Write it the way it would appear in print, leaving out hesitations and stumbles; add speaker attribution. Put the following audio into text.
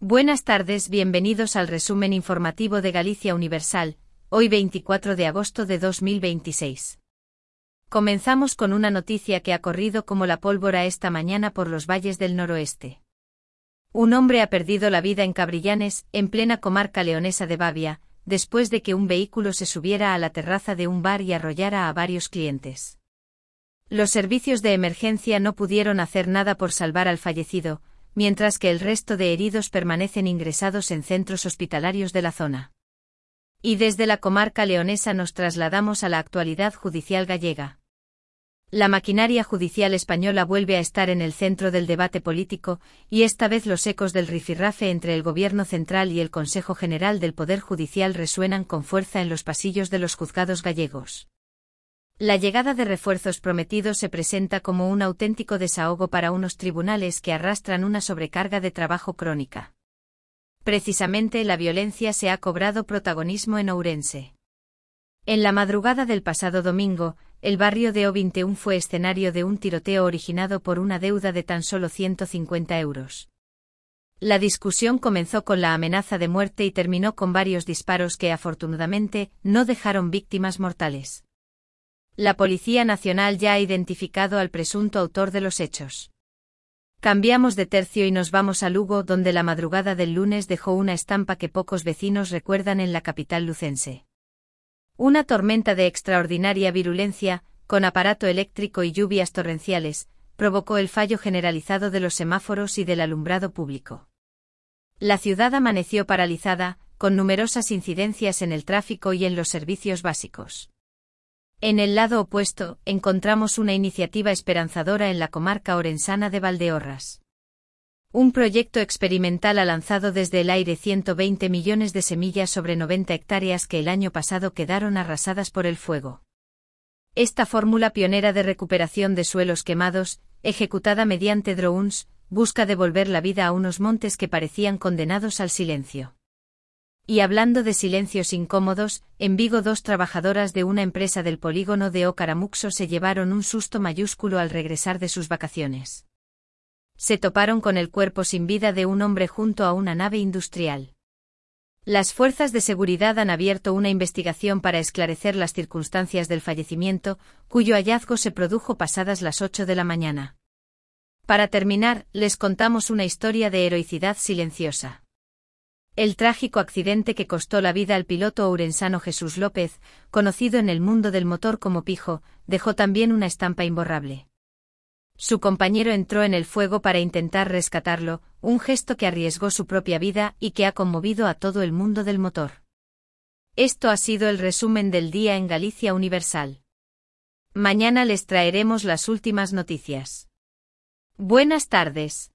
Speaker 1: Buenas tardes, bienvenidos al resumen informativo de Galicia Universal, hoy 24 de agosto de 2026. Comenzamos con una noticia que ha corrido como la pólvora esta mañana por los valles del noroeste. Un hombre ha perdido la vida en Cabrillanes, en plena comarca leonesa de Babia, después de que un vehículo se subiera a la terraza de un bar y arrollara a varios clientes. Los servicios de emergencia no pudieron hacer nada por salvar al fallecido, mientras que el resto de heridos permanecen ingresados en centros hospitalarios de la zona. Y desde la comarca leonesa nos trasladamos a la actualidad judicial gallega. La maquinaria judicial española vuelve a estar en el centro del debate político, y esta vez los ecos del rifirrafe entre el Gobierno central y el Consejo General del Poder Judicial resuenan con fuerza en los pasillos de los juzgados gallegos. La llegada de refuerzos prometidos se presenta como un auténtico desahogo para unos tribunales que arrastran una sobrecarga de trabajo crónica. Precisamente la violencia se ha cobrado protagonismo en Ourense. En la madrugada del pasado domingo, el barrio de O21 fue escenario de un tiroteo originado por una deuda de tan solo 150 euros. La discusión comenzó con la amenaza de muerte y terminó con varios disparos que afortunadamente no dejaron víctimas mortales. La Policía Nacional ya ha identificado al presunto autor de los hechos. Cambiamos de tercio y nos vamos a Lugo, donde la madrugada del lunes dejó una estampa que pocos vecinos recuerdan en la capital lucense. Una tormenta de extraordinaria virulencia, con aparato eléctrico y lluvias torrenciales, provocó el fallo generalizado de los semáforos y del alumbrado público. La ciudad amaneció paralizada, con numerosas incidencias en el tráfico y en los servicios básicos. En el lado opuesto, encontramos una iniciativa esperanzadora en la comarca orensana de Valdeorras. Un proyecto experimental ha lanzado desde el aire 120 millones de semillas sobre 90 hectáreas que el año pasado quedaron arrasadas por el fuego. Esta fórmula pionera de recuperación de suelos quemados, ejecutada mediante drones, busca devolver la vida a unos montes que parecían condenados al silencio. Y hablando de silencios incómodos, en Vigo 2 trabajadoras de una empresa del polígono de Ocaramuxo se llevaron un susto mayúsculo al regresar de sus vacaciones. Se toparon con el cuerpo sin vida de un hombre junto a una nave industrial. Las fuerzas de seguridad han abierto una investigación para esclarecer las circunstancias del fallecimiento, cuyo hallazgo se produjo pasadas las 8 de la mañana. Para terminar, les contamos una historia de heroicidad silenciosa. El trágico accidente que costó la vida al piloto ourensano Jesús López, conocido en el mundo del motor como Pijo, dejó también una estampa imborrable. Su compañero entró en el fuego para intentar rescatarlo, un gesto que arriesgó su propia vida y que ha conmovido a todo el mundo del motor. Esto ha sido el resumen del día en Galicia Universal. Mañana les traeremos las últimas noticias. Buenas tardes.